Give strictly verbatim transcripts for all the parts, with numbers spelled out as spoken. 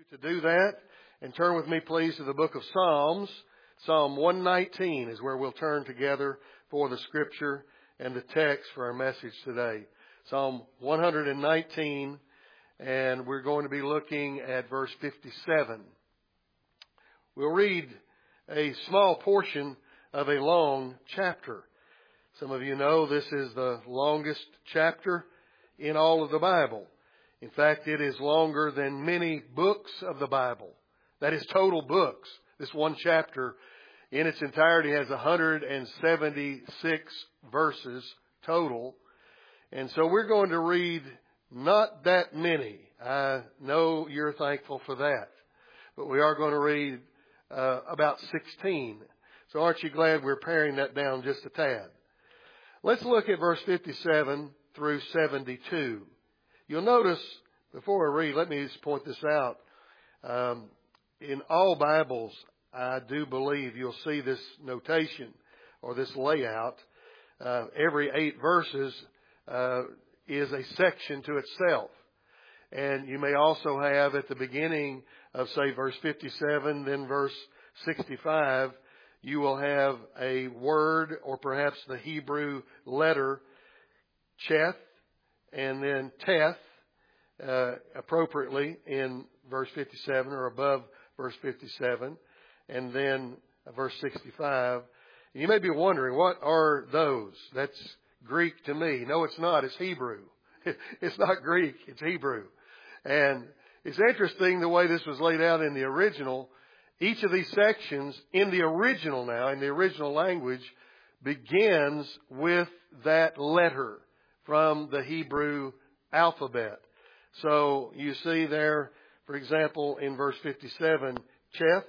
To do that, and turn with me please to the book of Psalms. Psalm one nineteen is where we'll turn together for the scripture and the text for our message today. Psalm one nineteen, and we're going to be looking at verse fifty-seven. We'll read a small portion of a long chapter. Some of you know this is the longest chapter in all of the Bible. In fact, it is longer than many books of the Bible. That is total books. This one chapter in its entirety has one hundred seventy-six verses total. And so we're going to read not that many. I know you're thankful for that. But we are going to read uh, about sixteen. So aren't you glad we're paring that down just a tad? Let's look at verse fifty-seven through seventy-two. You'll notice, before I read, let me just point this out. Um, in all Bibles, I do believe you'll see this notation or this layout. Uh, every eight verses uh, is a section to itself. And you may also have at the beginning of, say, verse fifty-seven, then verse sixty-five, you will have a word or perhaps the Hebrew letter, Cheth, and then Teth, uh, appropriately in verse fifty-seven or above verse fifty-seven, and then uh, verse sixty-five. And you may be wondering, what are those? That's Greek to me. No, it's not. It's Hebrew. It's not Greek. It's Hebrew. And it's interesting the way this was laid out in the original. Each of these sections in the original now, in the original language, begins with that letter from the Hebrew alphabet. So you see there, for example, in verse fifty-seven, Cheth,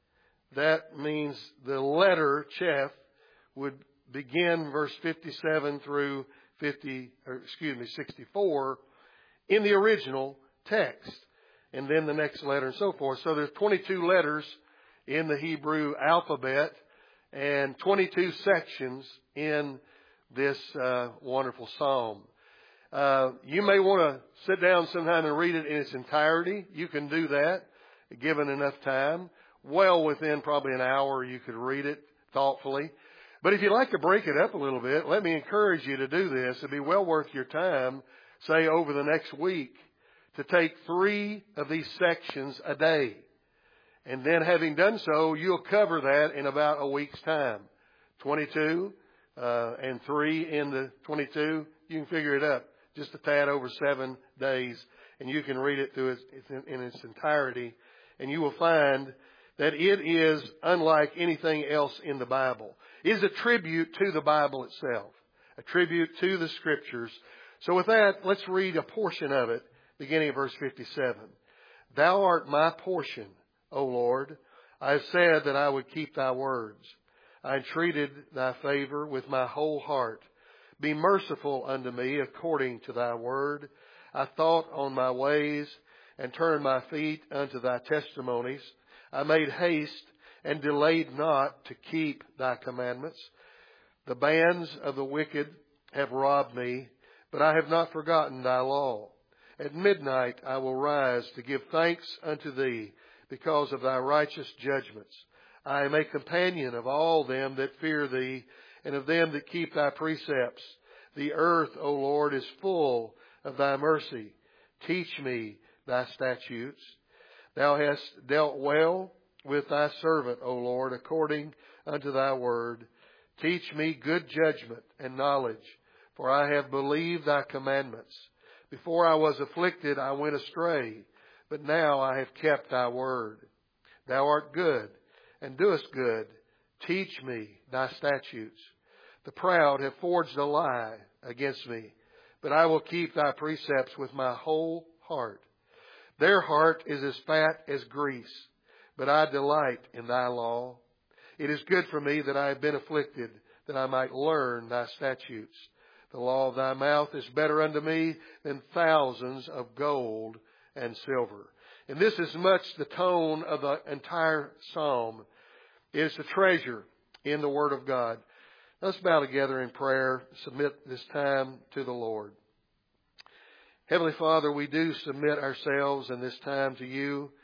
that means the letter Cheth would begin verse fifty-seven through fifty, or excuse me, sixty-four in the original text. And then the next letter and so forth. So there's twenty-two letters in the Hebrew alphabet and twenty-two sections in this uh, wonderful psalm. Uh, you may want to sit down sometime and read it in its entirety. You can do that, given enough time. Well within probably an hour you could read it thoughtfully. But if you'd like to break it up a little bit, let me encourage you to do this. It'd be well worth your time, say over the next week, to take three of these sections a day. And then having done so, you'll cover that in about a week's time. twenty-two uh, and three in the twenty-two, you can figure it up. Just a tad over seven days. And you can read it through its, in its entirety. And you will find that it is unlike anything else in the Bible. It is a tribute to the Bible itself. A tribute to the Scriptures. So with that, let's read a portion of it, beginning at verse fifty-seven. Thou art my portion, O Lord. I have said that I would keep thy words. I entreated thy favor with my whole heart. Be merciful unto me according to thy word. I thought on my ways and turned my feet unto thy testimonies. I made haste and delayed not to keep thy commandments. The bands of the wicked have robbed me, but I have not forgotten thy law. At midnight I will rise to give thanks unto thee because of thy righteous judgments. I am a companion of all them that fear thee, and of them that keep thy precepts. The earth, O Lord, is full of thy mercy. Teach me thy statutes. Thou hast dealt well with thy servant, O Lord, according unto thy word. Teach me good judgment and knowledge, for I have believed thy commandments. Before I was afflicted, I went astray, but now I have kept thy word. Thou art good, and doest good. Teach me thy statutes. The proud have forged a lie against me, but I will keep thy precepts with my whole heart. Their heart is as fat as grease, but I delight in thy law. It is good for me that I have been afflicted, that I might learn thy statutes. The law of thy mouth is better unto me than thousands of gold and silver. And this is much the tone of the entire psalm. It is the treasure in the Word of God. Let's bow together in prayer, submit this time to the Lord. Heavenly Father, we do submit ourselves in this time to you.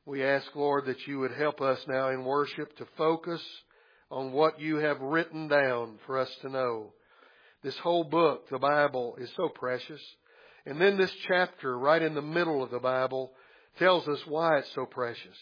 We ask, Lord, that you would help us now in worship to focus on what you have written down for us to know. This whole book, the Bible, is so precious. And then this chapter right in the middle of the Bible tells us why it's so precious.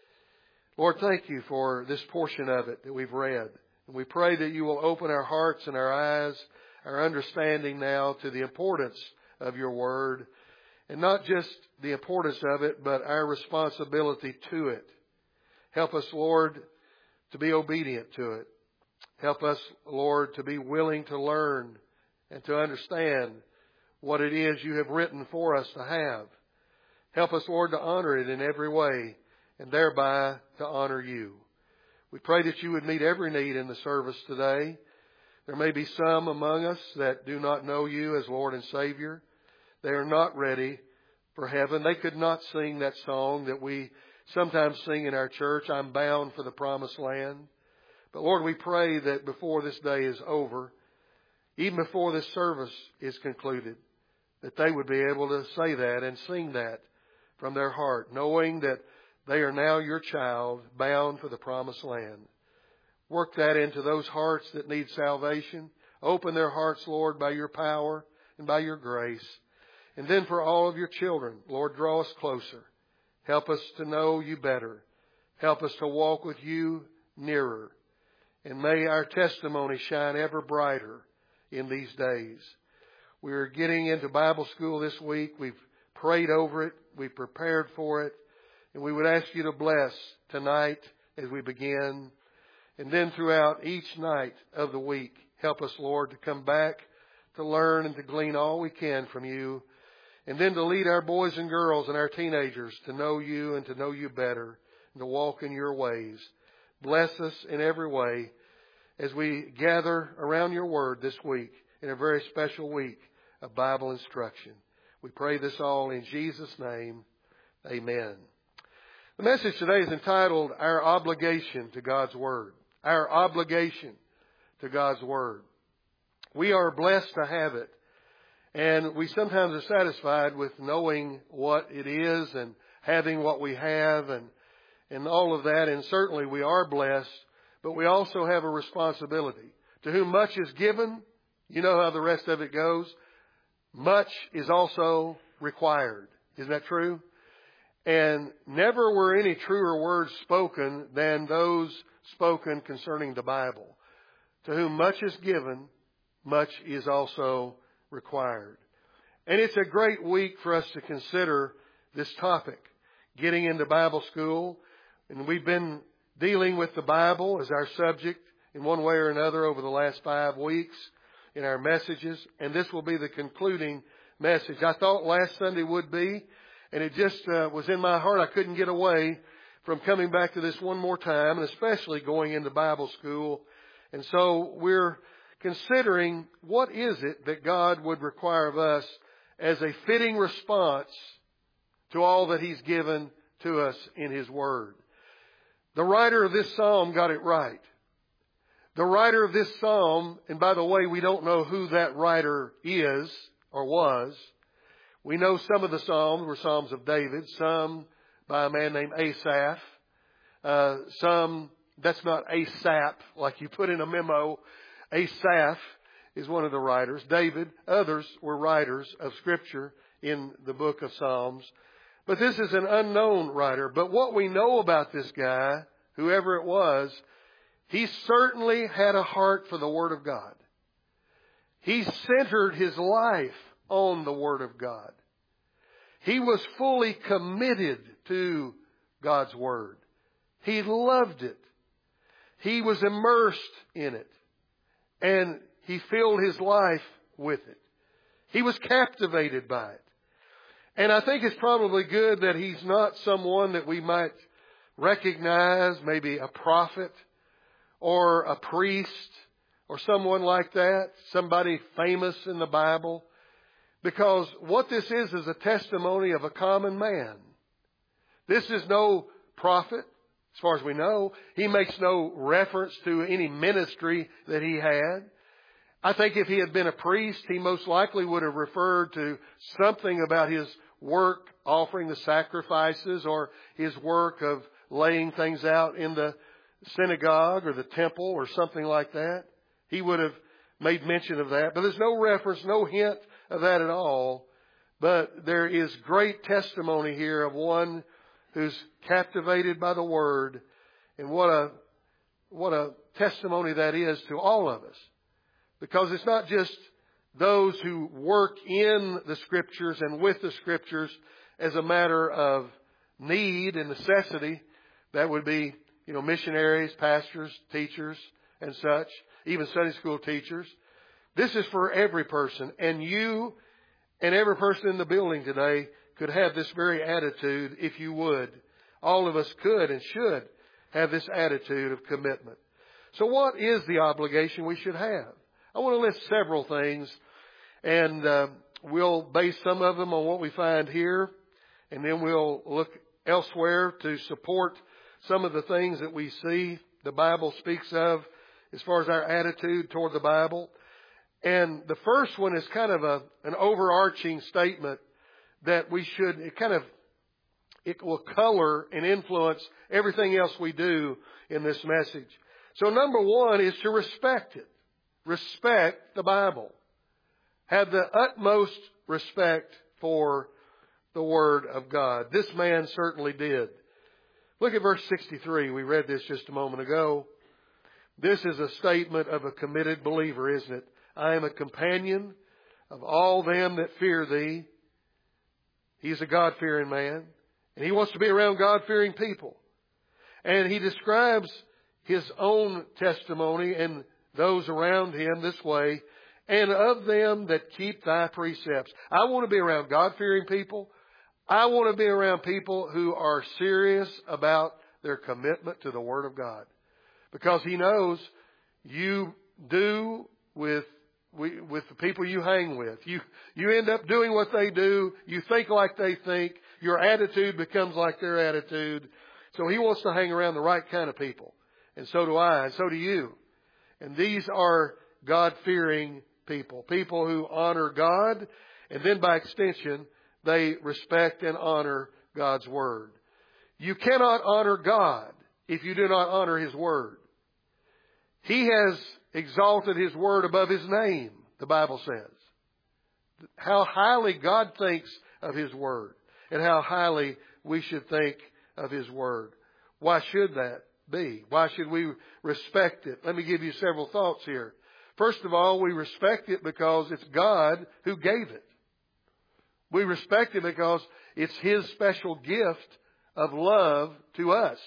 Lord, thank you for this portion of it that we've read. And we pray that you will open our hearts and our eyes, our understanding now to the importance of your word. And not just the importance of it, but our responsibility to it. Help us, Lord, to be obedient to it. Help us, Lord, to be willing to learn and to understand what it is you have written for us to have. Help us, Lord, to honor it in every way and thereby to honor you. We pray that you would meet every need in the service today. There may be some among us that do not know you as Lord and Savior. They are not ready for heaven. They could not sing that song that we sometimes sing in our church, I'm bound for the promised land. But Lord, we pray that before this day is over, even before this service is concluded, that they would be able to say that and sing that from their heart, knowing that they are now your child, bound for the promised land. Work that into those hearts that need salvation. Open their hearts, Lord, by your power and by your grace. And then for all of your children, Lord, draw us closer. Help us to know you better. Help us to walk with you nearer. And may our testimony shine ever brighter in these days. We are getting into Bible school this week. We've prayed over it. We've prepared for it. And we would ask you to bless tonight as we begin. And then throughout each night of the week, help us, Lord, to come back to learn and to glean all we can from you. And then to lead our boys and girls and our teenagers to know you and to know you better and to walk in your ways. Bless us in every way as we gather around your word this week in a very special week of Bible instruction. We pray this all in Jesus' name. Amen. The message today is entitled, Our Obligation to God's Word. Our obligation to God's Word. We are blessed to have it. And we sometimes are satisfied with knowing what it is and having what we have and, and all of that. And certainly we are blessed, but we also have a responsibility. To whom much is given, you know how the rest of it goes, much is also required. Isn't that true? And never were any truer words spoken than those spoken concerning the Bible. To whom much is given, much is also required. And it's a great week for us to consider this topic, getting into Bible school. And we've been dealing with the Bible as our subject in one way or another over the last five weeks in our messages. And this will be the concluding message. I thought last Sunday would be, and it just uh, was in my heart. I couldn't get away from coming back to this one more time, and especially going into Bible school. And so we're considering what is it that God would require of us as a fitting response to all that He's given to us in His Word. The writer of this psalm got it right. The writer of this psalm, and by the way, we don't know who that writer is or was. We know some of the psalms were psalms of David, some by a man named Asaph, uh, some, that's not ASAP like you put in a memo. Asaph is one of the writers. David, others were writers of Scripture in the book of Psalms. But this is an unknown writer. But what we know about this guy, whoever it was, he certainly had a heart for the Word of God. He centered his life on the Word of God. He was fully committed to God's Word. He loved it. He was immersed in it. And he filled his life with it. He was captivated by it. And I think it's probably good that he's not someone that we might recognize, maybe a prophet or a priest or someone like that, somebody famous in the Bible. Because what this is is a testimony of a common man. This is no prophet, as far as we know. He makes no reference to any ministry that he had. I think if he had been a priest, he most likely would have referred to something about his work offering the sacrifices or his work of laying things out in the synagogue or the temple or something like that. He would have made mention of that. But there's no reference, no hint of that at all. But there is great testimony here of one who's captivated by the Word. And what a, what a testimony that is to all of us. Because it's not just those who work in the Scriptures and with the Scriptures as a matter of need and necessity. That would be, you know, missionaries, pastors, teachers, and such. Even Sunday school teachers. This is for every person. And you and every person in the building today could have this very attitude if you would. All of us could and should have this attitude of commitment. So what is the obligation we should have? I want to list several things, and uh, we'll base some of them on what we find here, and then we'll look elsewhere to support some of the things that we see the Bible speaks of as far as our attitude toward the Bible. And the first one is kind of a, an overarching statement that we should, it kind of, it will color and influence everything else we do in this message. So number one is to respect it. Respect the Bible. Have the utmost respect for the Word of God. This man certainly did. Look at verse sixty-three. We read this just a moment ago. This is a statement of a committed believer, isn't it? I am a companion of all them that fear thee. He's a God-fearing man. And he wants to be around God-fearing people. And he describes his own testimony and those around him this way. And of them that keep thy precepts. I want to be around God-fearing people. I want to be around people who are serious about their commitment to the Word of God. Because he knows you do with with the people you hang with. You, you end up doing what they do. You think like they think. Your attitude becomes like their attitude. So he wants to hang around the right kind of people. And so do I, and so do you. And these are God-fearing people. People who honor God, and then by extension, they respect and honor God's Word. You cannot honor God if you do not honor His Word. He has exalted His Word above His name, the Bible says. How highly God thinks of His Word, and how highly we should think of His Word. Why should that be? Why should we respect it? Let me give you several thoughts here. First of all, we respect it because it's God who gave it. We respect it because it's His special gift of love to us.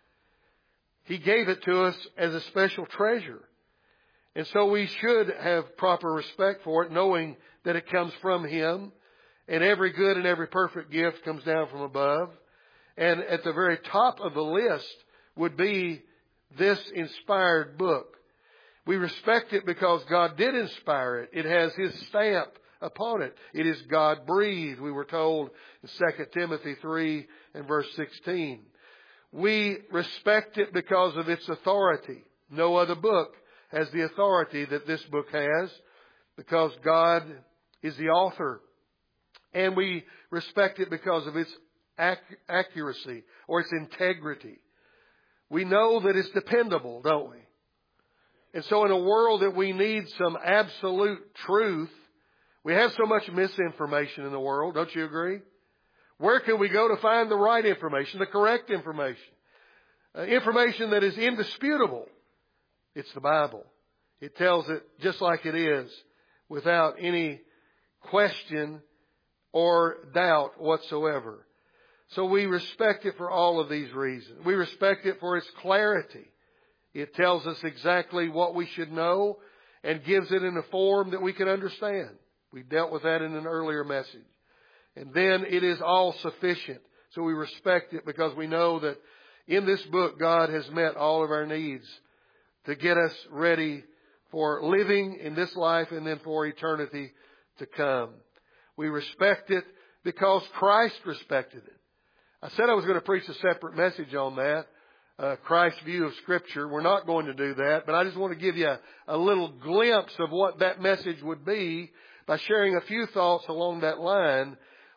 He gave it to us as a special treasure. And so we should have proper respect for it, knowing that it comes from Him. And every good and every perfect gift comes down from above. And at the very top of the list would be this inspired book. We respect it because God did inspire it. It has His stamp upon it. It is God-breathed, we were told in Second Timothy three and verse sixteen. We respect it because of its authority. No other book has the authority that this book has, because God is the author. And we respect it because of its ac- accuracy or its integrity. We know that it's dependable, don't we? And so in a world that we need some absolute truth, we have so much misinformation in the world, don't you agree? Where can we go to find the right information, the correct information? Uh, information that is indisputable. It's the Bible. It tells it just like it is, without any question or doubt whatsoever. So we respect it for all of these reasons. We respect it for its clarity. It tells us exactly what we should know and gives it in a form that we can understand. We dealt with that in an earlier message. And then it is all sufficient. So we respect it because we know that in this book God has met all of our needs to get us ready for living in this life and then for eternity to come. We respect it because Christ respected it. I said I was going to preach a separate message on that, uh, Christ's view of Scripture. We're not going to do that, but I just want to give you a, a little glimpse of what that message would be by sharing a few thoughts along that line.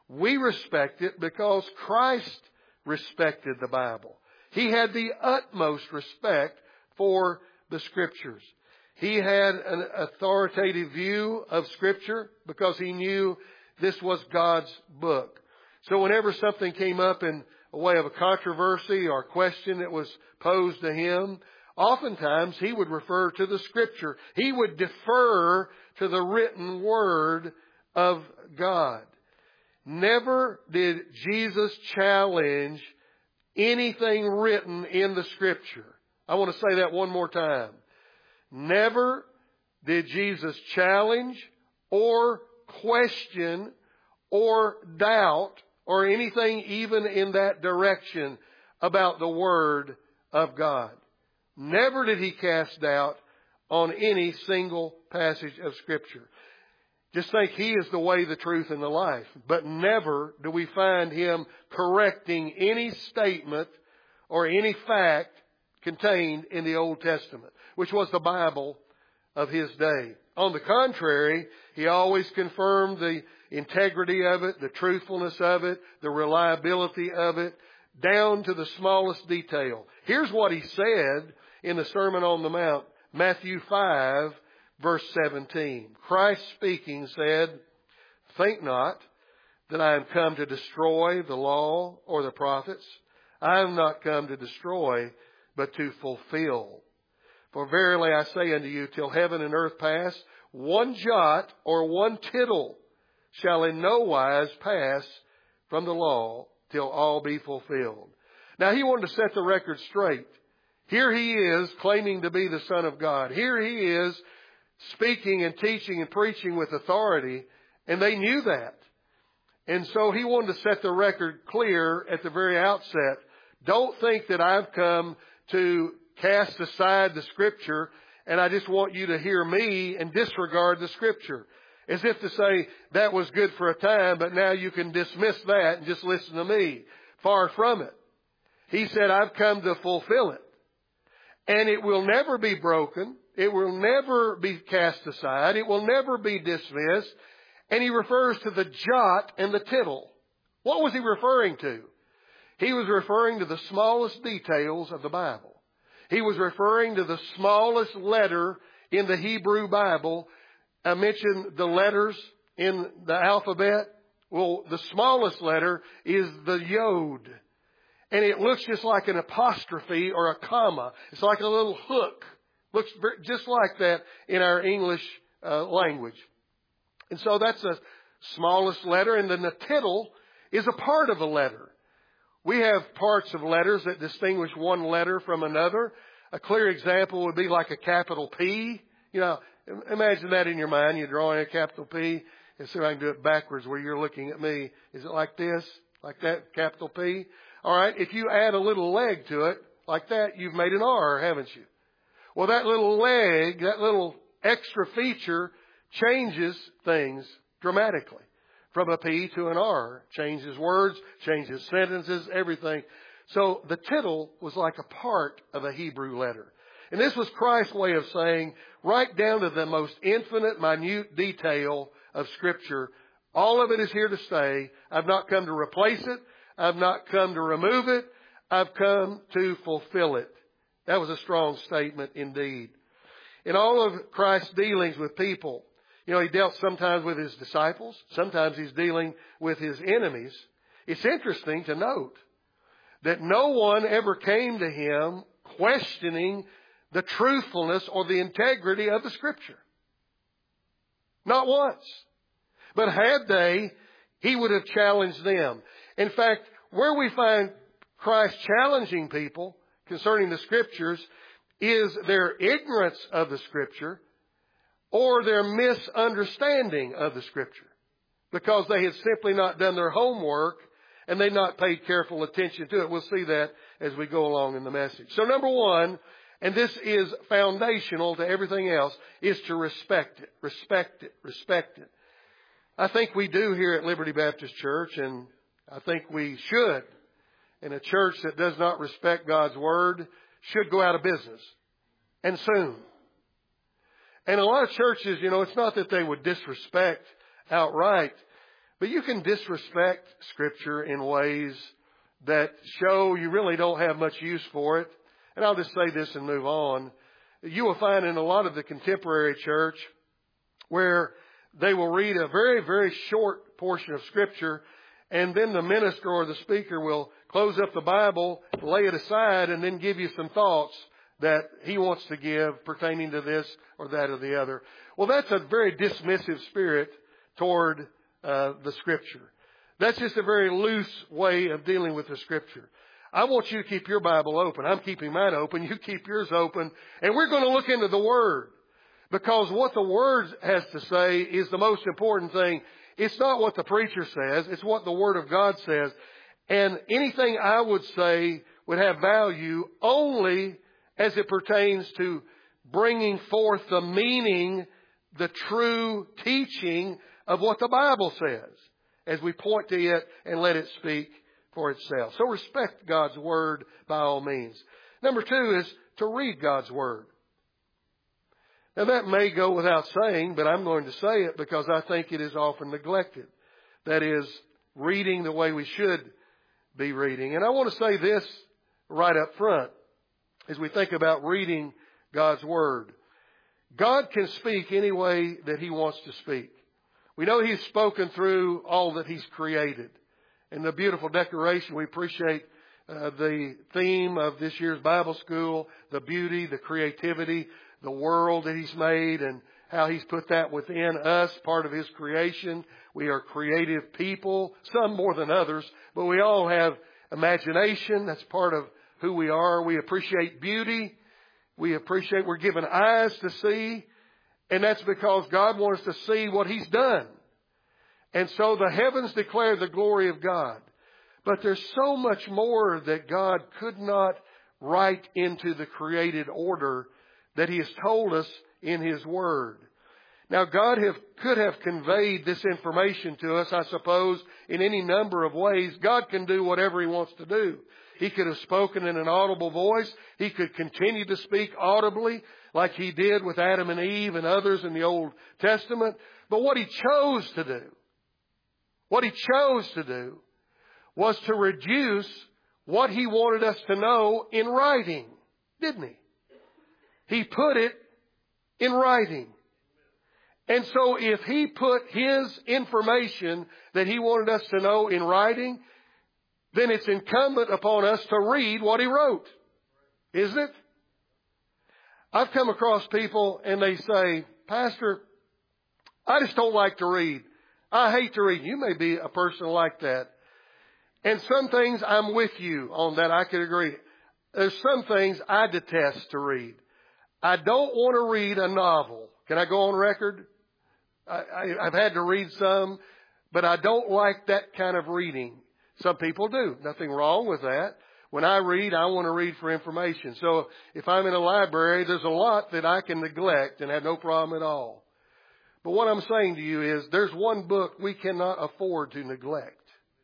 We respect it because Christ respected the Bible. He had the utmost respect for the Scriptures. He had an authoritative view of Scripture because he knew this was God's book. So whenever something came up in a way of a controversy or question that was posed to him, oftentimes he would refer to the Scripture. He would defer to the written Word of God. Never did Jesus challenge anything written in the Scripture. I want to say that one more time. Never did Jesus challenge or question or doubt or anything even in that direction about the Word of God. Never did he cast doubt on any single passage of Scripture. Just think he is the way, the truth, and the life. But never do we find him correcting any statement or any fact contained in the Old Testament, which was the Bible of his day. On the contrary, he always confirmed the integrity of it, the truthfulness of it, the reliability of it, down to the smallest detail. Here's what he said in the Sermon on the Mount, Matthew five, verse seventeen. Christ speaking said, "Think not that I am come to destroy the law or the prophets. I am not come to destroy, but to fulfill. For verily I say unto you, till heaven and earth pass, one jot or one tittle shall in no wise pass from the law till all be fulfilled." Now he wanted to set the record straight. Here he is claiming to be the Son of God. Here he is speaking and teaching and preaching with authority, and they knew that. And so he wanted to set the record clear at the very outset. Don't think that I've come to cast aside the Scripture and I just want you to hear me and disregard the Scripture. As if to say, that was good for a time, but now you can dismiss that and just listen to me. Far from it. He said, I've come to fulfill it. And it will never be broken. It will never be cast aside. It will never be dismissed. And he refers to the jot and the tittle. What was he referring to? He was referring to the smallest details of the Bible. He was referring to the smallest letter in the Hebrew Bible. I mentioned the letters in the alphabet. Well, the smallest letter is the yod. And it looks just like an apostrophe or a comma. It's like a little hook. Looks just like that in our English uh, language. And so that's the smallest letter. And then the tittle is a part of a letter. We have parts of letters that distinguish one letter from another. A clear example would be like a capital P. You know, imagine that in your mind. You're drawing a capital P. And see if I can do it backwards where you're looking at me. Is it like this? Like that, capital P? All right. If you add a little leg to it, like that, you've made an R, haven't you? Well, that little leg, that little extra feature changes things dramatically. From a P to an R. Changes words, changes sentences, everything. So the tittle was like a part of a Hebrew letter. And this was Christ's way of saying, right down to the most infinite, minute detail of Scripture, all of it is here to stay. I've not come to replace it. I've not come to remove it. I've come to fulfill it. That was a strong statement indeed. In all of Christ's dealings with people, you know, he dealt sometimes with his disciples. Sometimes he's dealing with his enemies. It's interesting to note that no one ever came to him questioning the truthfulness or the integrity of the Scripture. Not once. But had they, he would have challenged them. In fact, where we find Christ challenging people concerning the Scriptures is their ignorance of the Scripture or their misunderstanding of the Scripture, because they had simply not done their homework and they'd not paid careful attention to it. We'll see that as we go along in the message. So number one, and this is foundational to everything else, is to respect it, respect it, respect it. I think we do here at Liberty Baptist Church, and I think we should. And a church that does not respect God's Word should go out of business, and soon. And a lot of churches, you know, it's not that they would disrespect outright, But you can disrespect Scripture in ways that show you really don't have much use for it. And I'll just say this and move on. You will find in a lot of the contemporary church where they will read a very, very short portion of Scripture, and then the minister or the speaker will close up the Bible, lay it aside, and then give you some thoughts that he wants to give pertaining to this or that or the other. Well, that's a very dismissive spirit toward uh, the Scripture. That's just a very loose way of dealing with the Scripture. I want you to keep your Bible open. I'm keeping mine open. You keep yours open. And we're going to look into the Word. Because what the Word has to say is the most important thing. It's not what the preacher says. It's what the Word of God says. And anything I would say would have value only as it pertains to bringing forth the meaning, the true teaching of what the Bible says, as we point to it and let it speak for itself. So respect God's Word by all means. Number two is to read God's Word. Now that may go without saying, but I'm going to say it because I think it is often neglected. That is, reading the way we should be reading. And I want to say this right up front as we think about reading God's Word. God can speak any way that He wants to speak. We know He's spoken through all that He's created. In the beautiful decoration, we appreciate uh, the theme of this year's Bible school, the beauty, the creativity, the world that He's made, and how He's put that within us, part of His creation. We are creative people, some more than others, but we all have imagination. That's part of who we are. We appreciate beauty. We appreciate we're given eyes to see, and that's because God wants us to see what He's done. And so the heavens declare the glory of God. But there's so much more that God could not write into the created order that He has told us in His Word. Now, God have, could have conveyed this information to us, I suppose, in any number of ways. God can do whatever He wants to do. He could have spoken in an audible voice. He could continue to speak audibly like He did with Adam and Eve and others in the Old Testament. But what He chose to do, what He chose to do was to reduce what He wanted us to know in writing, didn't He? He put it in writing. And so if He put His information that He wanted us to know in writing, then it's incumbent upon us to read what He wrote. Isn't it? I've come across people and they say, Pastor, I just don't like to read. I hate to read. You may be a person like that. And some things I'm with you on that. I could agree. There's some things I detest to read. I don't want to read a novel. Can I go on record? I, I, I've had to read some, but I don't like that kind of reading. Some people do. Nothing wrong with that. When I read, I want to read for information. So if I'm in a library, there's a lot that I can neglect and have no problem at all. But what I'm saying to you is there's one book we cannot afford to neglect.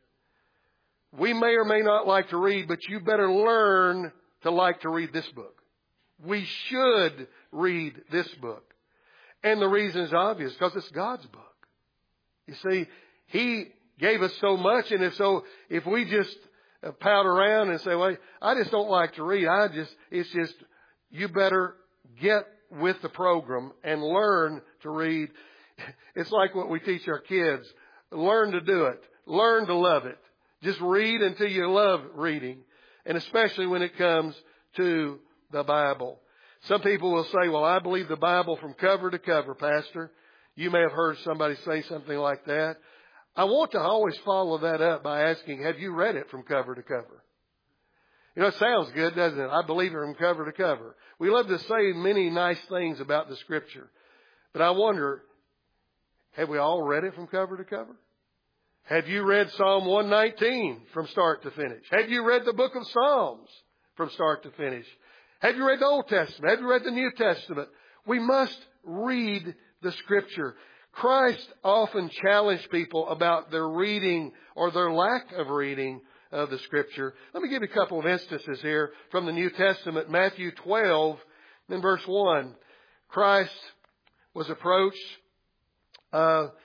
We may or may not like to read, but you better learn to like to read this book. We should read this book. And the reason is obvious, because it's God's book. You see, He gave us so much, and if so, if we just pout around and say, well, I just don't like to read, I just, it's just, you better get with the program and learn to read. It's like what we teach our kids. Learn to do it. Learn to love it. Just read until you love reading, and especially when it comes to the Bible. Some people will say, well, I believe the Bible from cover to cover, Pastor. You may have heard somebody say something like that. I want to always follow that up by asking, have you read it from cover to cover? You know, it sounds good, doesn't it? I believe it from cover to cover. We love to say many nice things about the Scripture. But I wonder, have we all read it from cover to cover? Have you read Psalm one nineteen from start to finish? Have you read the book of Psalms from start to finish? Have you read the Old Testament? Have you read the New Testament? We must read the Scripture. Christ often challenged people about their reading or their lack of reading of the Scripture. Let me give you a couple of instances here from the New Testament. Matthew twelve, in verse one. Christ was approached uh,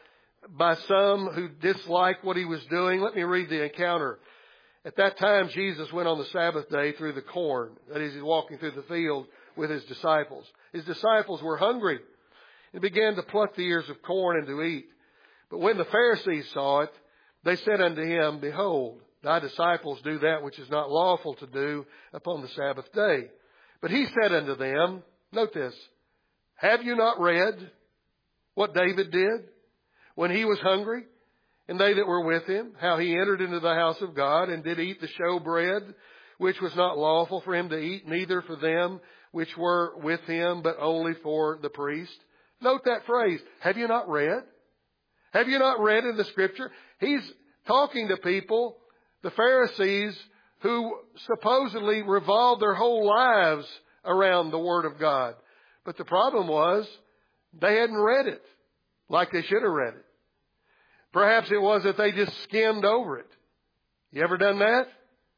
by some who disliked what he was doing. Let me read the encounter. At that time, Jesus went on the Sabbath day through the corn. That is, he's walking through the field with his disciples. His disciples were hungry and began to pluck the ears of corn and to eat. But when the Pharisees saw it, they said unto him, Behold, thy disciples do that which is not lawful to do upon the Sabbath day. But he said unto them, note this, have you not read what David did when he was hungry, and they that were with him, how he entered into the house of God and did eat the showbread, which was not lawful for him to eat, neither for them which were with him, but only for the priest? Note that phrase, have you not read? Have you not read in the Scripture? He's talking to people, the Pharisees, who supposedly revolved their whole lives around the Word of God. But the problem was, they hadn't read it like they should have read it. Perhaps it was that they just skimmed over it. You ever done that?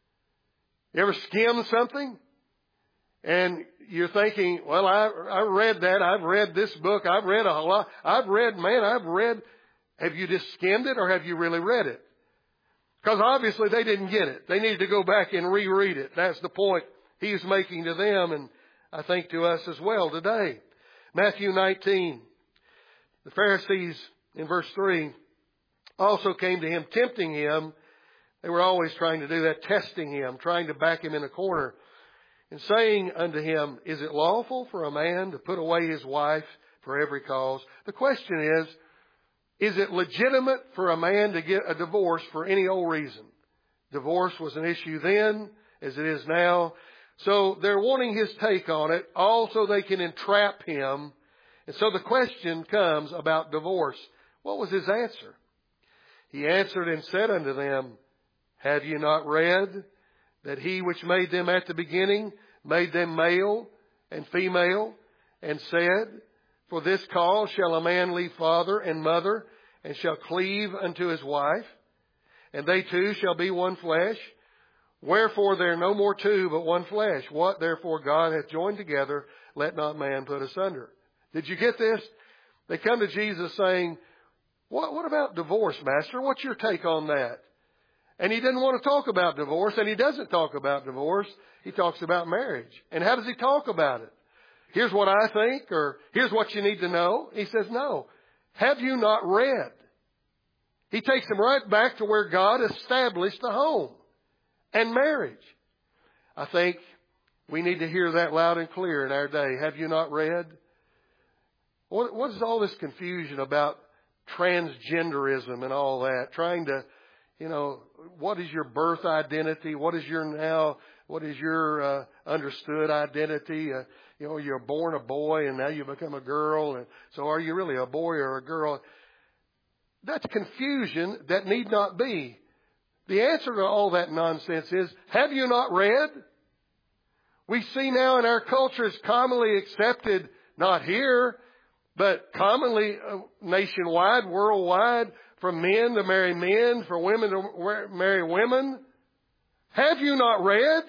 You ever skimmed something? And you're thinking, well, I, I read that. I've read this book. I've read a lot. I've read, man, I've read. Have you just skimmed it or have you really read it? Because obviously they didn't get it. They needed to go back and reread it. That's the point he's making to them, and I think to us as well today. Matthew nineteen. The Pharisees, in verse three, also came to him, tempting him. They were always trying to do that, testing him, trying to back him in a corner, and saying unto him, Is it lawful for a man to put away his wife for every cause? The question is, is it legitimate for a man to get a divorce for any old reason? Divorce was an issue then, as it is now. So they're wanting his take on it. Also, they can entrap him. And so the question comes about divorce. What was his answer? He answered and said unto them, Have you not read that he which made them at the beginning made them male and female, and said, For this cause shall a man leave father and mother, and shall cleave unto his wife, and they two shall be one flesh. Wherefore there are no more two, but one flesh. What therefore God hath joined together, let not man put asunder. Did you get this? They come to Jesus saying, What, what about divorce, Master? What's your take on that? And he didn't want to talk about divorce, and he doesn't talk about divorce. He talks about marriage. And how does he talk about it? Here's what I think, or here's what you need to know. He says, no. Have you not read? He takes them right back to where God established the home and marriage. I think we need to hear that loud and clear in our day. Have you not read? What, what is all this confusion about transgenderism and all that? Trying to, you know, what is your birth identity? What is your now, what is your uh, understood identity? Uh, you know, you're born a boy and now you become a girl. And so are you really a boy or a girl? That's confusion that need not be. The answer to all that nonsense is, have you not read? We see now in our culture is commonly accepted, not here, but commonly uh, nationwide, worldwide, for men to marry men, for women to marry women. Have you not read?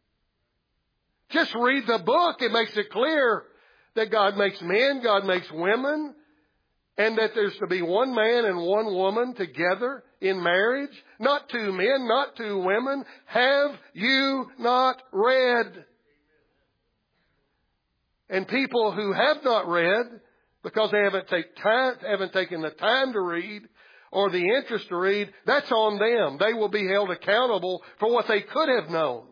Just read the book. It makes it clear that God makes men, God makes women, and that there's to be one man and one woman together in marriage. Not two men, not two women. Have you not read? And people who have not read, because they haven't, take time, haven't taken the time to read or the interest to read, that's on them. They will be held accountable for what they could have known.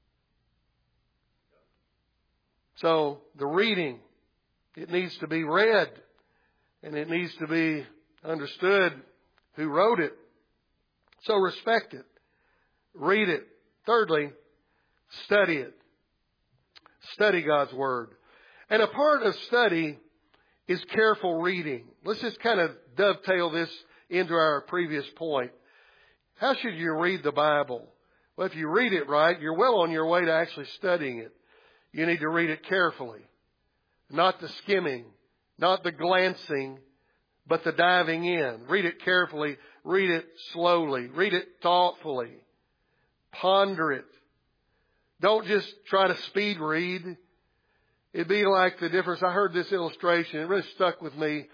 So the reading, it needs to be read, and it needs to be understood who wrote it. So respect it. Read it. Thirdly, study it. Study God's Word. And a part of study is careful reading. Let's just kind of dovetail this into our previous point. How should you read the Bible? Well, if you read it right, you're well on your way to actually studying it. You need to read it carefully. Not the skimming, not the glancing, but the diving in. Read it carefully. Read it slowly. Read it thoughtfully. Ponder it. Don't just try to speed read. It'd be like the difference. I heard this illustration. It really stuck with me.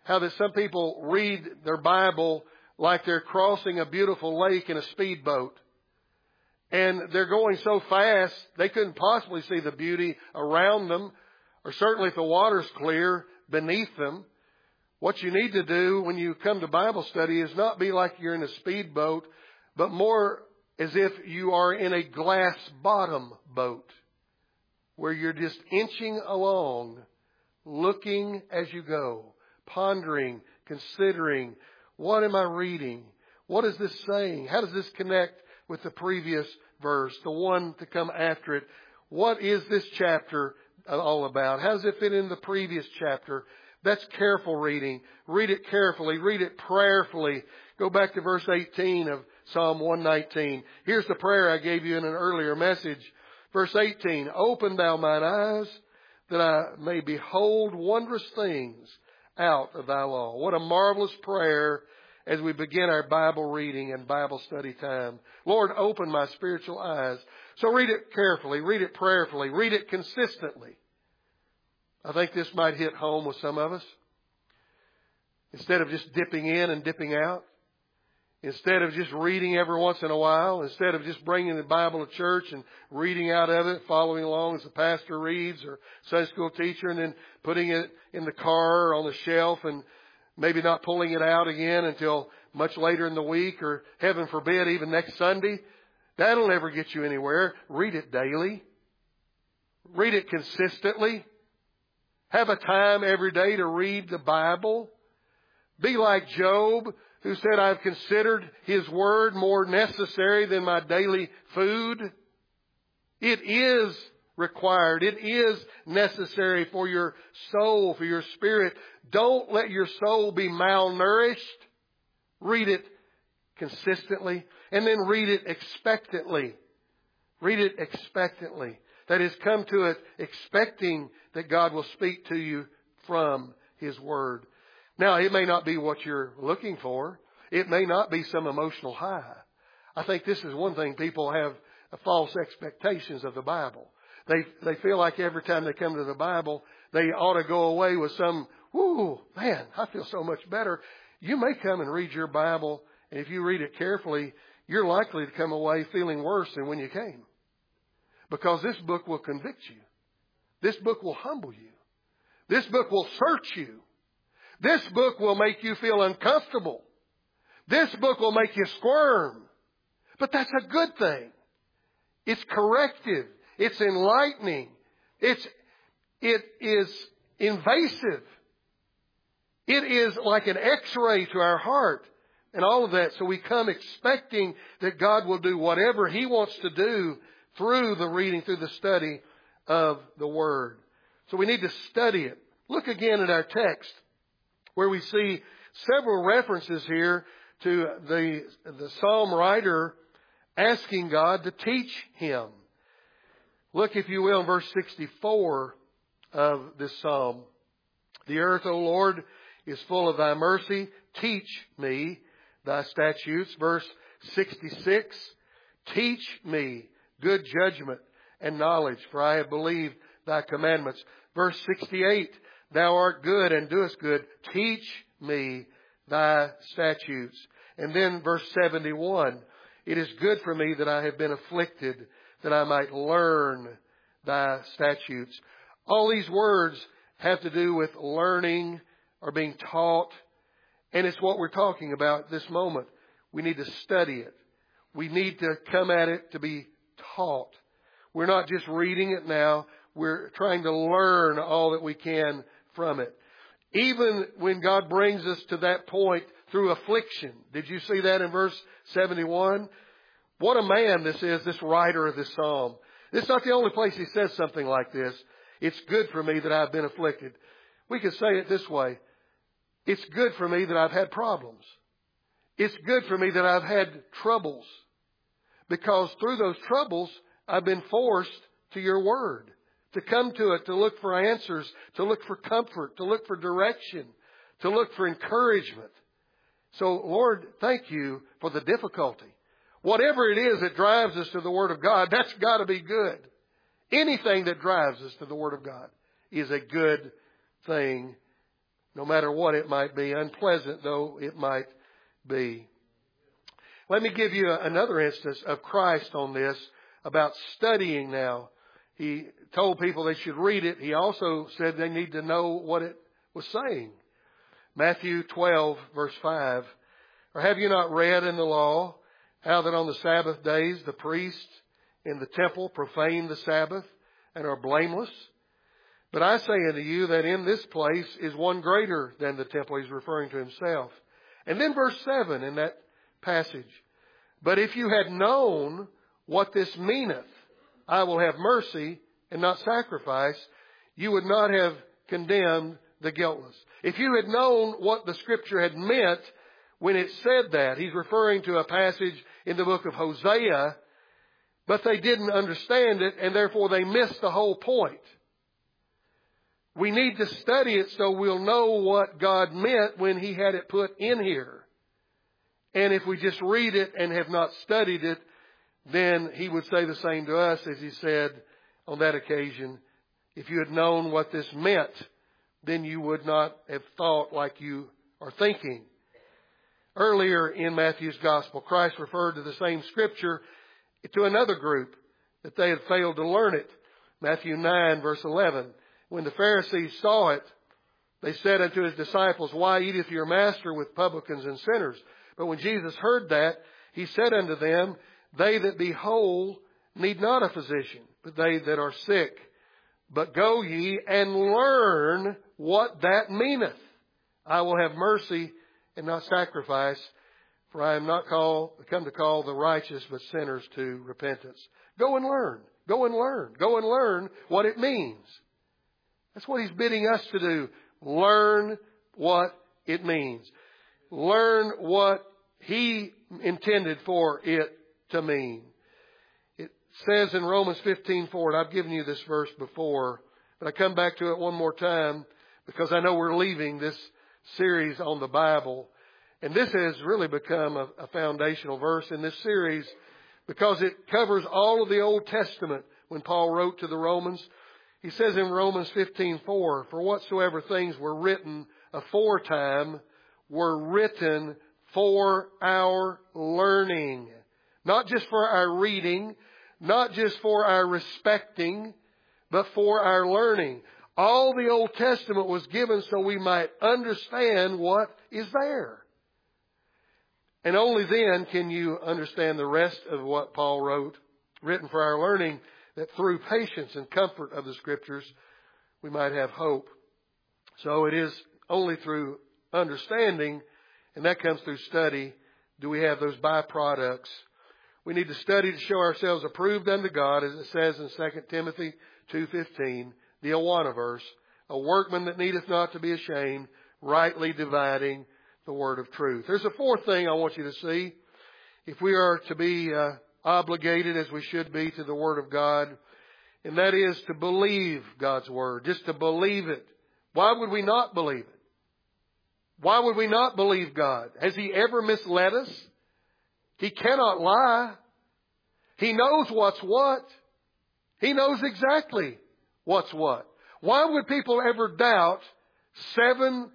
how that some people read their Bible like they're crossing a beautiful lake in a speedboat. And they're going so fast, they couldn't possibly see the beauty around them, or certainly if the water's clear, beneath them. What you need to do when you come to Bible study is not be like you're in a speedboat, but more as if you are in a glass bottom boat, where you're just inching along, looking as you go, pondering, considering, what am I reading? What is this saying? How does this connect with the previous verse, the one to come after it? What is this chapter all about? How does it fit in the previous chapter? That's careful reading. Read it carefully. Read it prayerfully. Go back to verse eighteen of Psalm one nineteen. Here's the prayer I gave you in an earlier message. Verse eighteen, open thou mine eyes, that I may behold wondrous things out of thy law. What a marvelous prayer as we begin our Bible reading and Bible study time. Lord, open my spiritual eyes. So read it carefully, read it prayerfully, read it consistently. I think this might hit home with some of us. Instead of just dipping in and dipping out, instead of just reading every once in a while, instead of just bringing the Bible to church and reading out of it, following along as the pastor reads or Sunday school teacher, and then putting it in the car or on the shelf and maybe not pulling it out again until much later in the week, or heaven forbid, even next Sunday. That'll never get you anywhere. Read it daily. Read it consistently. Have a time every day to read the Bible. Be like Job, who said, I've considered His Word more necessary than my daily food. It is required. It is necessary for your soul, for your spirit. Don't let your soul be malnourished. Read it consistently, and then read it expectantly. Read it expectantly. That is, come to it expecting that God will speak to you from His Word. Now, it may not be what you're looking for. It may not be some emotional high. I think this is one thing people have false expectations of the Bible. They they feel like every time they come to the Bible, they ought to go away with some, whoo, man, I feel so much better. You may come and read your Bible, and if you read it carefully, you're likely to come away feeling worse than when you came. Because this book will convict you. This book will humble you. This book will search you. This book will make you feel uncomfortable. This book will make you squirm. But that's a good thing. It's corrective. It's enlightening. It's, it is invasive. It is like an x-ray to our heart and all of that. So we come expecting that God will do whatever He wants to do through the reading, through the study of the Word. So we need to study it. Look again at our text, where we see several references here to the, the psalm writer asking God to teach him. Look, if you will, in verse sixty-four of this psalm. The earth, O Lord, is full of thy mercy. Teach me thy statutes. Verse sixty-six. Teach me good judgment and knowledge, for I have believed thy commandments. Verse sixty-eight. Thou art good and doest good. Teach me thy statutes. And then verse seventy-one. It is good for me that I have been afflicted, that I might learn thy statutes. All these words have to do with learning or being taught. And it's what we're talking about at this moment. We need to study it. We need to come at it to be taught. We're not just reading it now. We're trying to learn all that we can from it. Even when God brings us to that point through affliction. Did you see that in verse seventy-one? What a man this is, this writer of this psalm. This is not the only place he says something like this. It's good for me that I've been afflicted. We could say it this way. It's good for me that I've had problems. It's good for me that I've had troubles. Because through those troubles, I've been forced to your word. To come to it, to look for answers, to look for comfort, to look for direction, to look for encouragement. So, Lord, thank you for the difficulty. Whatever it is that drives us to the Word of God, that's got to be good. Anything that drives us to the Word of God is a good thing. no matter what it might be, unpleasant though it might be. Let me give you another instance of Christ on this about studying now. He told people they should read it. He also said they need to know what it was saying. Matthew twelve, verse five. Or have you not read in the law how that on the Sabbath days the priests in the temple profane the Sabbath and are blameless? But I say unto you that in this place is one greater than the temple. He's referring to himself. And then verse seven in that passage. But if you had known what this meaneth, I will have mercy and not sacrifice, you would not have condemned the guiltless. If you had known what the Scripture had meant when it said that, he's referring to a passage in the book of Hosea, but they didn't understand it, and therefore they missed the whole point. We need to study it so we'll know what God meant when He had it put in here. And if we just read it and have not studied it, then He would say the same to us as He said on that occasion. If you had known what this meant, then you would not have thought like you are thinking. Earlier in Matthew's Gospel, Christ referred to the same Scripture to another group that they had failed to learn it. Matthew nine, verse eleven. When the Pharisees saw it, they said unto His disciples, Why eateth your master with publicans and sinners? But when Jesus heard that, He said unto them, They that be whole need not a physician, but they that are sick. But go ye and learn what that meaneth. I will have mercy and not sacrifice, for I am not called, come to call the righteous, but sinners to repentance. Go and learn. Go and learn. Go and learn what it means. That's what He's bidding us to do. Learn what it means. Learn what He intended for it to mean. It says in Romans fifteen four, and I've given you this verse before, but I come back to it one more time because I know we're leaving this series on the Bible. And this has really become a, a foundational verse in this series because it covers all of the Old Testament when Paul wrote to the Romans. He says in Romans fifteen four, For whatsoever things were written aforetime were written for our learning. Not just for our reading, not just for our respecting, but for our learning. All the Old Testament was given so we might understand what is there. And only then can you understand the rest of what Paul wrote, written for our learning, that through patience and comfort of the Scriptures, we might have hope. So it is only through understanding, and that comes through study, do we have those byproducts. We need to study to show ourselves approved unto God, as it says in Second Timothy two fifteen, the Awana verse, a workman that needeth not to be ashamed, rightly dividing the word of truth. There's a fourth thing I want you to see. If we are to be uh, obligated, as we should be, to the Word of God, and that is to believe God's Word, just to believe it. Why would we not believe it? Why would we not believe God? Has He ever misled us? He cannot lie. He knows what's what. He knows exactly what's what. Why would people ever doubt seven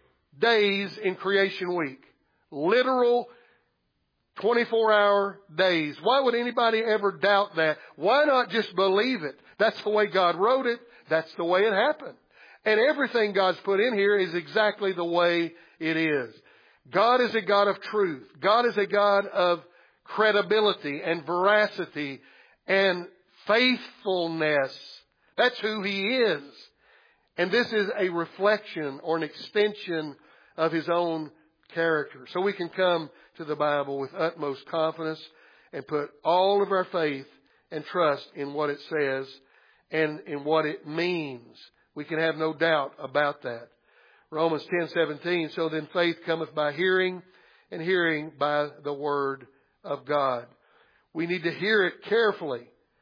days in creation week? Literal twenty-four hour days. Why would anybody ever doubt that? Why not just believe it? That's the way God wrote it. That's the way it happened. And everything God's put in here is exactly the way it is. God is a God of truth. God is a God of credibility and veracity and faithfulness. That's who He is. And this is a reflection or an extension of His own character. So we can come to the Bible with utmost confidence and put all of our faith and trust in what it says and in what it means. We can have no doubt about that. Romans ten seventeen, so then faith cometh by hearing, and hearing by the Word of God. We need to hear it carefully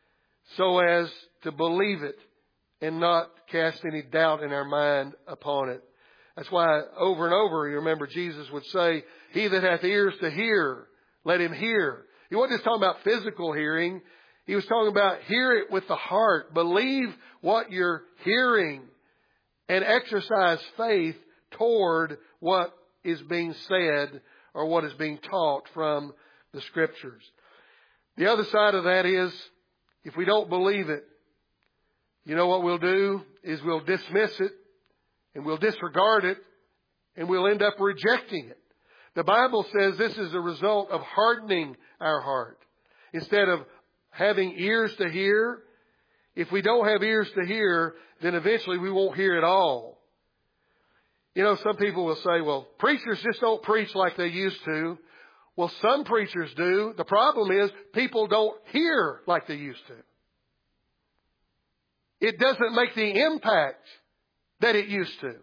so as to believe it and not cast any doubt in our mind upon it. That's why over and over, you remember Jesus would say, He that hath ears to hear, let him hear. He wasn't just talking about physical hearing. He was talking about hear it with the heart. Believe what you're hearing and exercise faith toward what is being said or what is being taught from the Scriptures. The other side of that is, if we don't believe it, you know what we'll do is we'll dismiss it and we'll disregard it and we'll end up rejecting it. The Bible says this is a result of hardening our heart. Instead of having ears to hear, if we don't have ears to hear, then eventually we won't hear at all. You know, some people will say, well, preachers just don't preach like they used to. Well, some preachers do. The problem is people don't hear like they used to. It doesn't make the impact that it used to,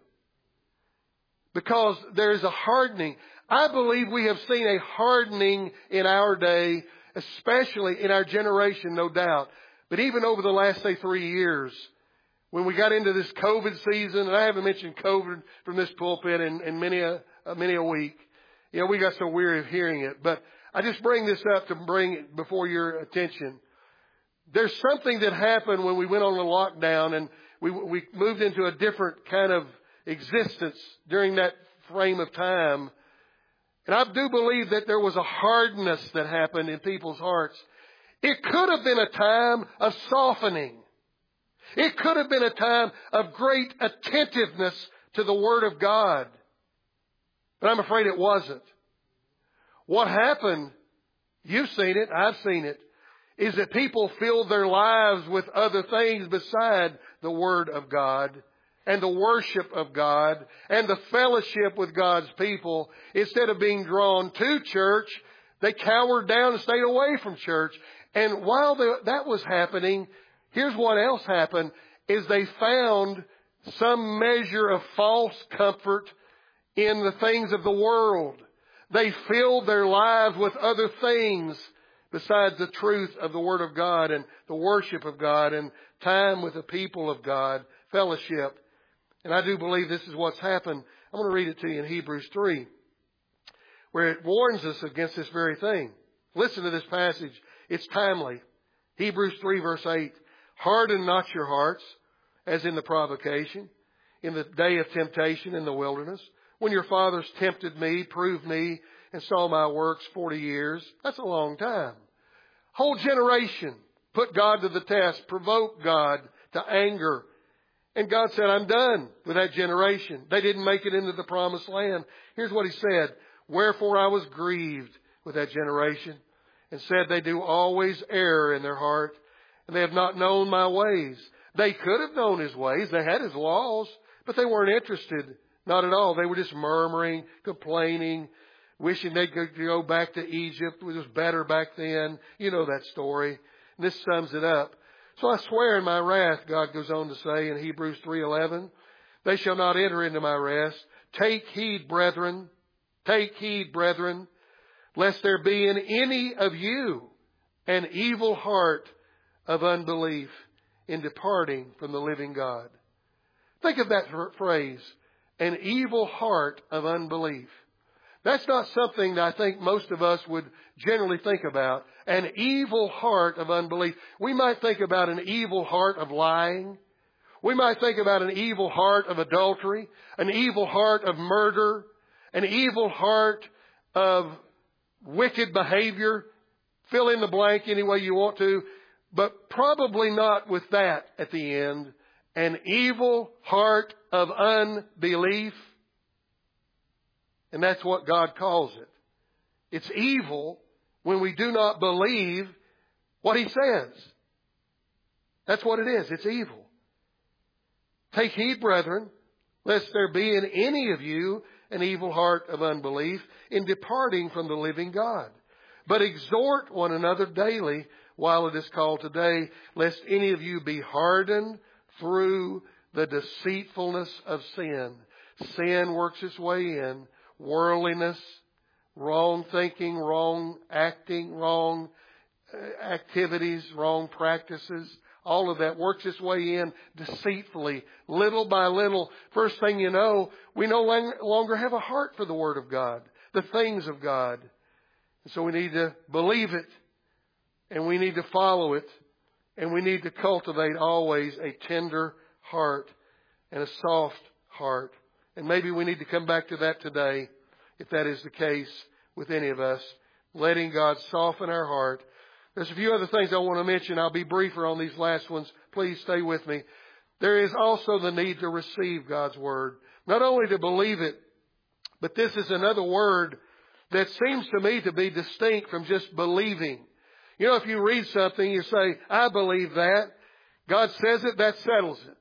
because there is a hardening. I believe we have seen a hardening in our day, especially in our generation, no doubt. But even over the last, say, three years, when we got into this COVID season, and I haven't mentioned COVID from this pulpit in, in many a, uh, many a week. You know, we got so weary of hearing it. But I just bring this up to bring it before your attention. There's something that happened when we went on a lockdown and we, we moved into a different kind of existence during that frame of time. And I do believe that there was a hardness that happened in people's hearts. It could have been a time of softening. It could have been a time of great attentiveness to the Word of God. But I'm afraid it wasn't. What happened, you've seen it, I've seen it, is that people filled their lives with other things beside the Word of God and the worship of God and the fellowship with God's people. Instead of being drawn to church, they cowered down and stayed away from church. And while the, that was happening, here's what else happened, is they found some measure of false comfort in the things of the world. They filled their lives with other things besides the truth of the Word of God and the worship of God and time with the people of God, fellowship. And I do believe this is what's happened. I'm going to read it to you in Hebrews three, where it warns us against this very thing. Listen to this passage. It's timely. Hebrews three verse eight. Harden not your hearts, as in the provocation, in the day of temptation in the wilderness, when your fathers tempted me, proved me, and saw my works forty years. That's a long time. Whole generation put God to the test, provoked God to anger. And God said, I'm done with that generation. They didn't make it into the promised land. Here's what He said. Wherefore I was grieved with that generation, and said, they do always err in their heart, and they have not known my ways. They could have known His ways. They had His laws, but they weren't interested. Not at all. They were just murmuring, complaining, wishing they could go back to Egypt. It was better back then. You know that story. And this sums it up. So I swear in my wrath, God goes on to say in Hebrews three eleven, they shall not enter into my rest. Take heed, brethren. Take heed, brethren, lest there be in any of you an evil heart of unbelief in departing from the living God. Think of that phrase, an evil heart of unbelief. That's not something that I think most of us would generally think about. An evil heart of unbelief. We might think about an evil heart of lying. We might think about an evil heart of adultery, an evil heart of murder, an evil heart of wicked behavior. Fill in the blank any way you want to, but probably not with that at the end. An evil heart of unbelief. And that's what God calls it. It's evil when we do not believe what He says. That's what it is. It's evil. Take heed, brethren, lest there be in any of you an evil heart of unbelief in departing from the living God. But exhort one another daily while it is called today, lest any of you be hardened through the deceitfulness of sin. Sin works its way in. Worldliness, wrong thinking, wrong acting, wrong activities, wrong practices. All of that works its way in deceitfully, little by little. First thing you know, we no longer have a heart for the Word of God, the things of God. And so we need to believe it, and we need to follow it, and we need to cultivate always a tender heart and a soft heart And maybe we need to come back to that today, if that is the case with any of us. Letting God soften our heart. There's a few other things I want to mention. I'll be briefer on these last ones. Please stay with me. There is also the need to receive God's Word. Not only to believe it, but this is another word that seems to me to be distinct from just believing. You know, if you read something, you say, I believe that. God says it, that settles it.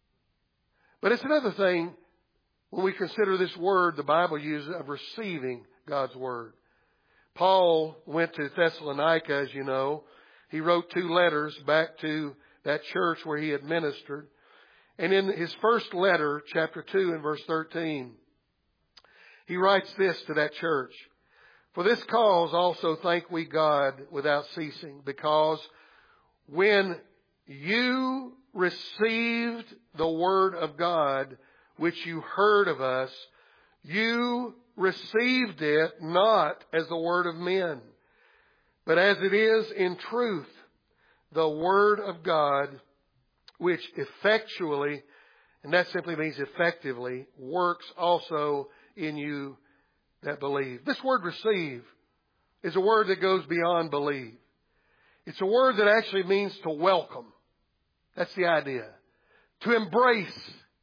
But it's another thing when we consider this word the Bible uses of receiving God's Word. Paul went to Thessalonica, as you know. He wrote two letters back to that church where he had ministered. And in his first letter, chapter two and verse thirteen, he writes this to that church. For this cause also thank we God without ceasing, because when you received the word of God, which you heard of us, you received it not as the word of men, but as it is in truth, the word of God, which effectually, and that simply means effectively, works also in you that believe. This word receive is a word that goes beyond believe. It's a word that actually means to welcome. That's the idea. To embrace.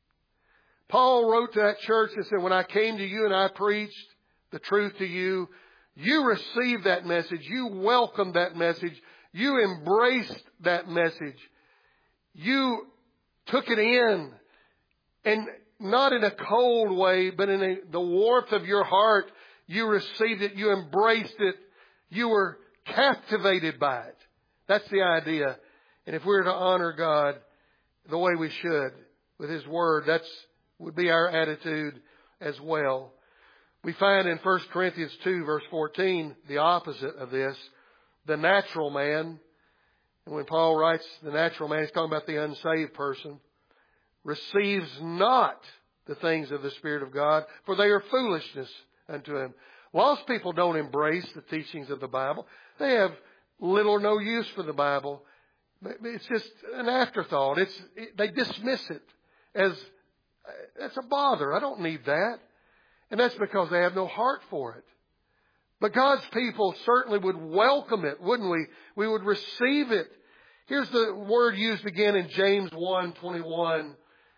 Paul wrote to that church and said, when I came to you and I preached the truth to you, you received that message. You welcomed that message. You embraced that message. You took it in, and not in a cold way, but in a, the warmth of your heart, you received it. You embraced it. You were captivated by it. That's the idea. And if we're to honor God the way we should with His Word, that's would be our attitude as well. We find in First Corinthians two, verse fourteen, the opposite of this, the natural man. And when Paul writes the natural man, he's talking about the unsaved person, receives not the things of the Spirit of God, for they are foolishness unto him. Lost people don't embrace the teachings of the Bible. They have little or no use for the Bible. It's just an afterthought. It's it, they dismiss it as, that's a bother. I don't need that. And that's because they have no heart for it. But God's people certainly would welcome it, wouldn't we? We would receive it. Here's the word used again in James one twenty-one.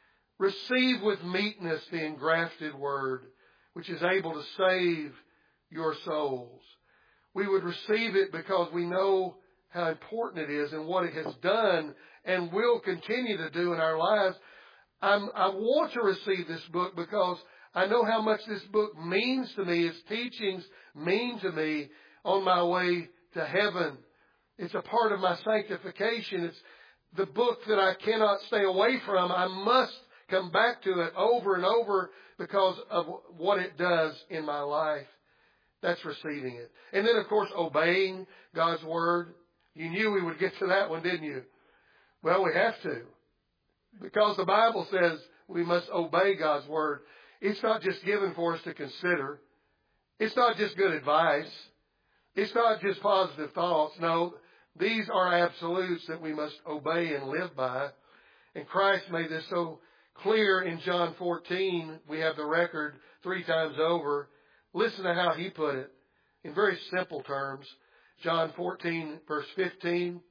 Receive with meekness the engrafted word, which is able to save your souls. We would receive it because we know how important it is and what it has done and will continue to do in our lives. I'm, I want to receive this book because I know how much this book means to me. Its teachings mean to me on my way to heaven. It's a part of my sanctification. It's the book that I cannot stay away from. I must come back to it over and over because of what it does in my life. That's receiving it. And then, of course, obeying God's Word. You knew we would get to that one, didn't you? Well, we have to. Because the Bible says we must obey God's Word. It's not just given for us to consider. It's not just good advice. It's not just positive thoughts. No, these are absolutes that we must obey and live by. And Christ made this so clear in John fourteen. We have the record three times over. Listen to how He put it in very simple terms. John fourteen, verse fifteen.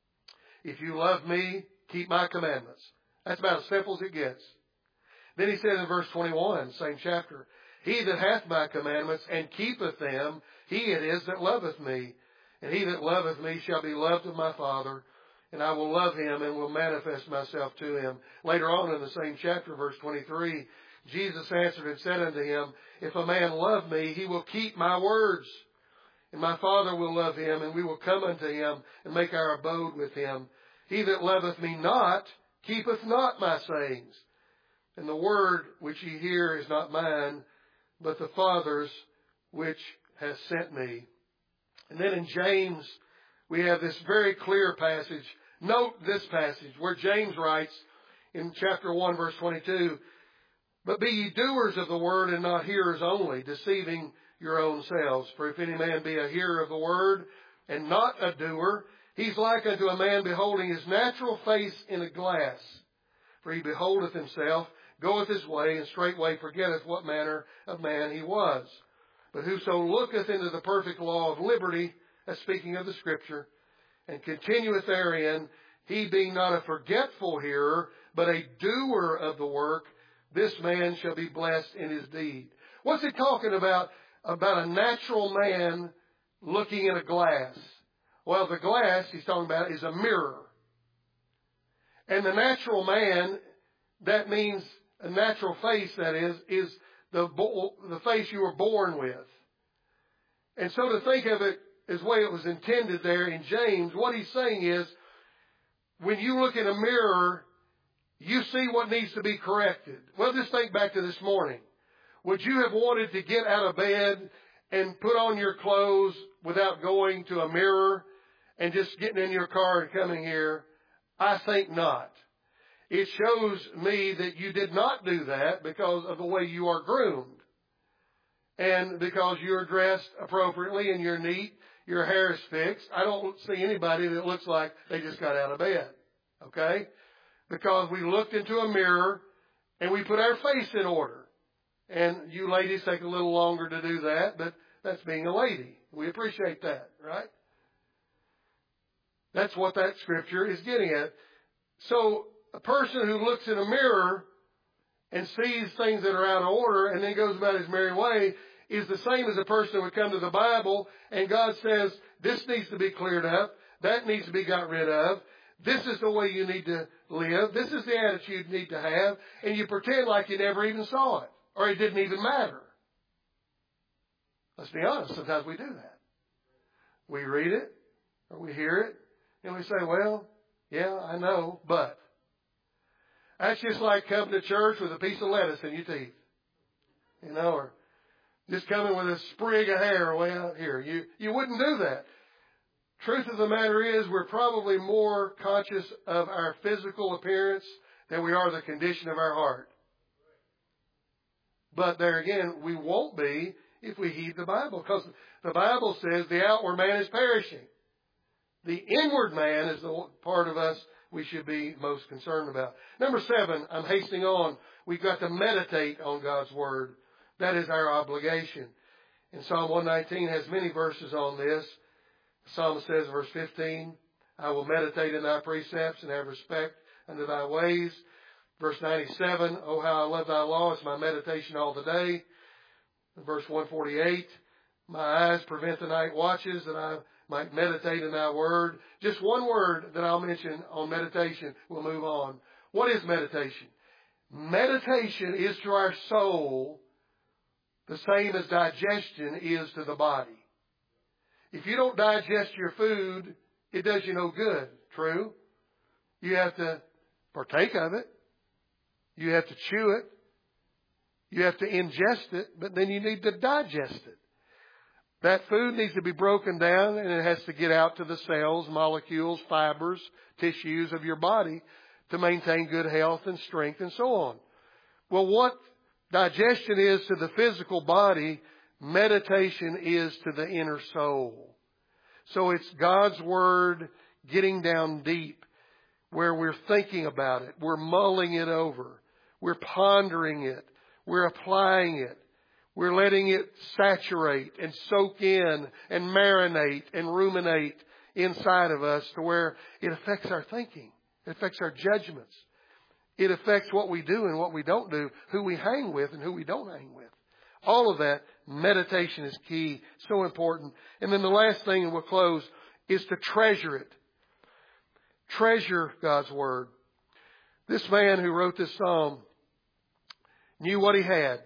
If you love me, keep my commandments. That's about as simple as it gets. Then He said in verse twenty-one, same chapter, He that hath my commandments and keepeth them, he it is that loveth me. And he that loveth me shall be loved of my Father, and I will love him and will manifest myself to him. Later on in the same chapter, verse twenty-three, Jesus answered and said unto him, If a man love me, he will keep my words. And my Father will love him, and we will come unto him and make our abode with him. He that loveth me not, keepeth not my sayings. And the word which ye hear is not mine, but the Father's which has sent me. And then in James, we have this very clear passage. Note this passage where James writes in chapter one, verse twenty-two, But be ye doers of the word and not hearers only, deceiving your own selves. For if any man be a hearer of the word and not a doer, he's like unto a man beholding his natural face in a glass. For he beholdeth himself, goeth his way, and straightway forgetteth what manner of man he was. But whoso looketh into the perfect law of liberty, as speaking of the Scripture, and continueth therein, he being not a forgetful hearer, but a doer of the work, this man shall be blessed in his deed. What's it talking about? About a natural man looking in a glass. Well, the glass he's talking about is a mirror. And the natural man, that means a natural face, that is, is the, the face you were born with. And so to think of it as the way it was intended there in James, what he's saying is, when you look in a mirror, you see what needs to be corrected. Well, just think back to this morning. Would you have wanted to get out of bed and put on your clothes without going to a mirror and just getting in your car and coming here? I think not. It shows me that you did not do that because of the way you are groomed. And because you're dressed appropriately and you're neat, your hair is fixed. I don't see anybody that looks like they just got out of bed. Okay? Because we looked into a mirror and we put our face in order. And you ladies take a little longer to do that, but that's being a lady. We appreciate that, right? That's what that scripture is getting at. So a person who looks in a mirror and sees things that are out of order and then goes about his merry way is the same as a person who would come to the Bible and God says, this needs to be cleared up. That needs to be got rid of. This is the way you need to live. This is the attitude you need to have. And you pretend like you never even saw it or it didn't even matter. Let's be honest. Sometimes we do that. We read it or we hear it and we say, well, yeah, I know, but. That's just like coming to church with a piece of lettuce in your teeth. You know, or just coming with a sprig of hair way out here. You, you wouldn't do that. Truth of the matter is we're probably more conscious of our physical appearance than we are the condition of our heart. But there again, we won't be if we heed the Bible. Because the Bible says the outward man is perishing. The inward man is the part of us we should be most concerned about. Number seven, I'm hastening on. We've got to meditate on God's Word. That is our obligation. And Psalm one nineteen has many verses on this. The psalmist says in verse fifteen, I will meditate in thy precepts and have respect unto thy ways. Verse ninety-seven, oh, how I love thy law. It's my meditation all the day. Verse one forty-eight, my eyes prevent the night watches that I might meditate in thy word. Just one word that I'll mention on meditation. We'll move on. What is meditation? Meditation is to our soul the same as digestion is to the body. If you don't digest your food, it does you no good. True? You have to partake of it. You have to chew it. You have to ingest it, but then you need to digest it. That food needs to be broken down and it has to get out to the cells, molecules, fibers, tissues of your body to maintain good health and strength and so on. Well, what digestion is to the physical body, meditation is to the inner soul. So it's God's Word getting down deep where we're thinking about it. We're mulling it over. We're pondering it. We're applying it. We're letting it saturate and soak in and marinate and ruminate inside of us to where it affects our thinking. It affects our judgments. It affects what we do and what we don't do, who we hang with and who we don't hang with. All of that, meditation is key, so important. And then the last thing, and we'll close, is to treasure it. Treasure God's Word. This man who wrote this psalm knew what he had.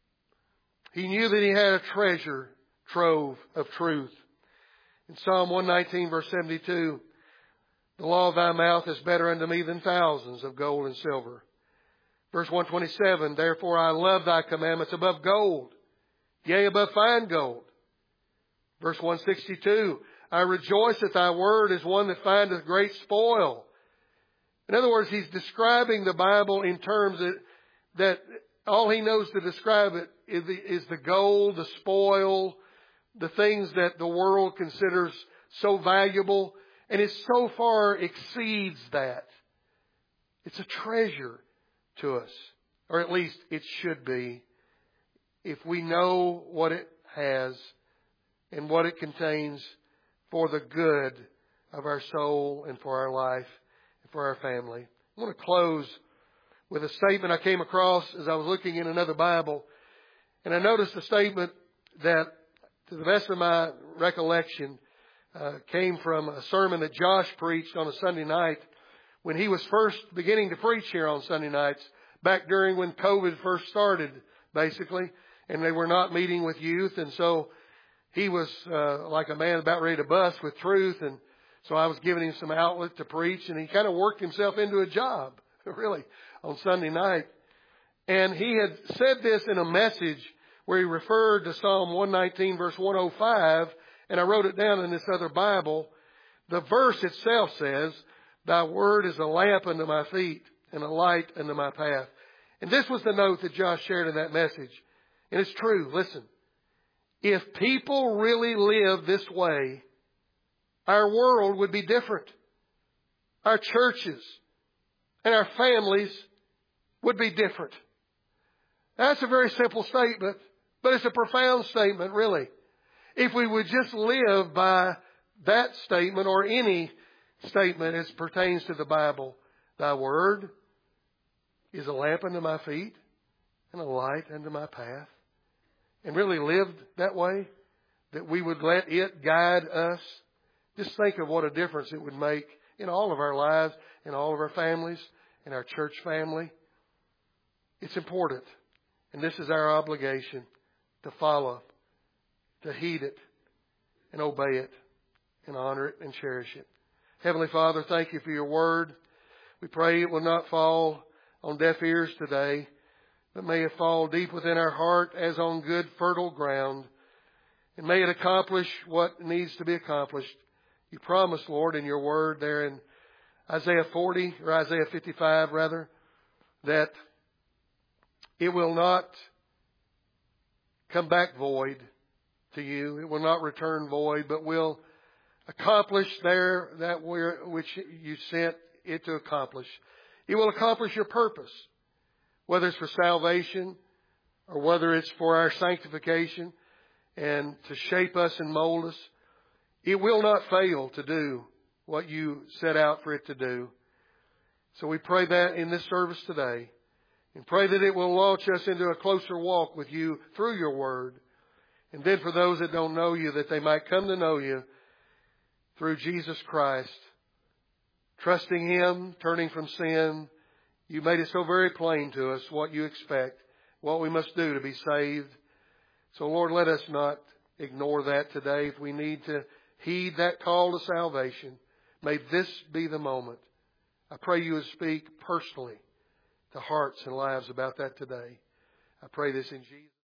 He knew that he had a treasure trove of truth. In Psalm one nineteen, verse seventy-two, the law of thy mouth is better unto me than thousands of gold and silver. Verse one twenty-seven, therefore I love thy commandments above gold, yea, above fine gold. Verse one sixty-two, I rejoice at thy word as one that findeth great spoil. In other words, he's describing the Bible in terms that, that all he knows to describe it is the, is the gold, the spoil, the things that the world considers so valuable. And it so far exceeds that. It's a treasure to us. or at least it should be, if we know what it has and what it contains for the good of our soul and for our life and for our family. I want to close with a statement I came across as I was looking in another Bible. And I noticed a statement that, to the best of my recollection, uh, came from a sermon that Josh preached on a Sunday night when he was first beginning to preach here on Sunday nights, back during when COVID first started, basically, and they were not meeting with youth. And so he was uh, like a man about ready to bust with truth. And so I was giving him some outlet to preach, and he kind of worked himself into a job, really, on Sunday night. And he had said this in a message where he referred to Psalm one nineteen, verse one oh five, and I wrote it down in this other Bible. The verse itself says, "Thy word is a lamp unto my feet and a light unto my path." And this was the note that Josh shared in that message. And it's true. Listen, if people really lived this way, our world would be different. Our churches and our families would be different. That's a very simple statement, but it's a profound statement, really. If we would just live by that statement, or any statement as pertains to the Bible, "Thy word is a lamp unto my feet and a light unto my path," and really lived that way, that we would let it guide us, just think of what a difference it would make in all of our lives, in all of our families, in our church family. It's important. And this is our obligation, to follow, to heed it, and obey it, and honor it, and cherish it. Heavenly Father, thank you for your word. We pray it will not fall on deaf ears today, but may it fall deep within our heart as on good, fertile ground. And may it accomplish what needs to be accomplished. You promised, Lord, in your word there in Isaiah forty, or Isaiah fifty-five rather, that it will not come back void to you. It will not return void, but will accomplish there that which you sent it to accomplish. It will accomplish your purpose, whether it's for salvation or whether it's for our sanctification and to shape us and mold us. It will not fail to do what you set out for it to do. So we pray that in this service today, and pray that it will launch us into a closer walk with you through your word. And then for those that don't know you, that they might come to know you through Jesus Christ. Trusting Him, turning from sin. You made it so very plain to us what you expect, what we must do to be saved. So Lord, let us not ignore that today. If we need to heed that call to salvation, may this be the moment. I pray you would speak personally to hearts and lives about that today. I pray this in Jesus' name.